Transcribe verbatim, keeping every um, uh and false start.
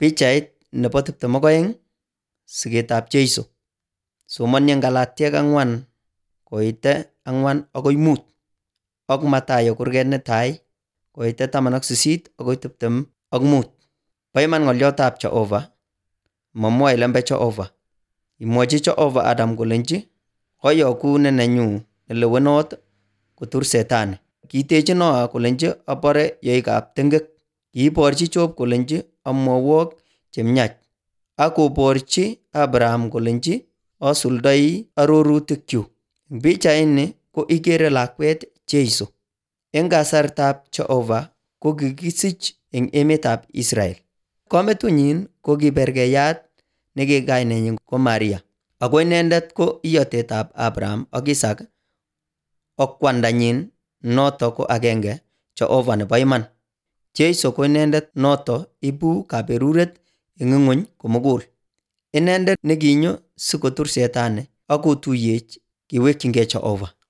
Pichait nebo tiptem ak oeng siketab Jeiso. Somoni eng Galatiek ang'wan koite ang'wan akoi mut ak Mathayo kurget netai koite taman ak sisit akoi tiptem ak mut. Bo iman ng'oliotab Jehova, mamwoe lembech Jehova. Imwochi Jehova Adam kolenji, koyoku ne nenyu nelewenot kotur Setani. Kitechi Noah kolenji abore yoikab tengek. Kiiborchi Job kolenji amwowok chemyach. Ak koborchi Abraham kolenji asuldoi arorutikchu. Eng pichaini ko ikere lakwet Jeiso. Eng kasartab Jehova ko kikisich eng emetab Israel. Kometunyin ko kiberkeyat neki kainenyin ko Maria. Ako inendet ko iyotetab Abraham ak Isaac ak kwandanyin noto ko agenge Jehova nebo iman. Jeiso ko inendet noto ibu kaberuret eng ing'ony komugul. Inendet nekinyo sikotur Setani ak kotuyech kewekchingei Jehova.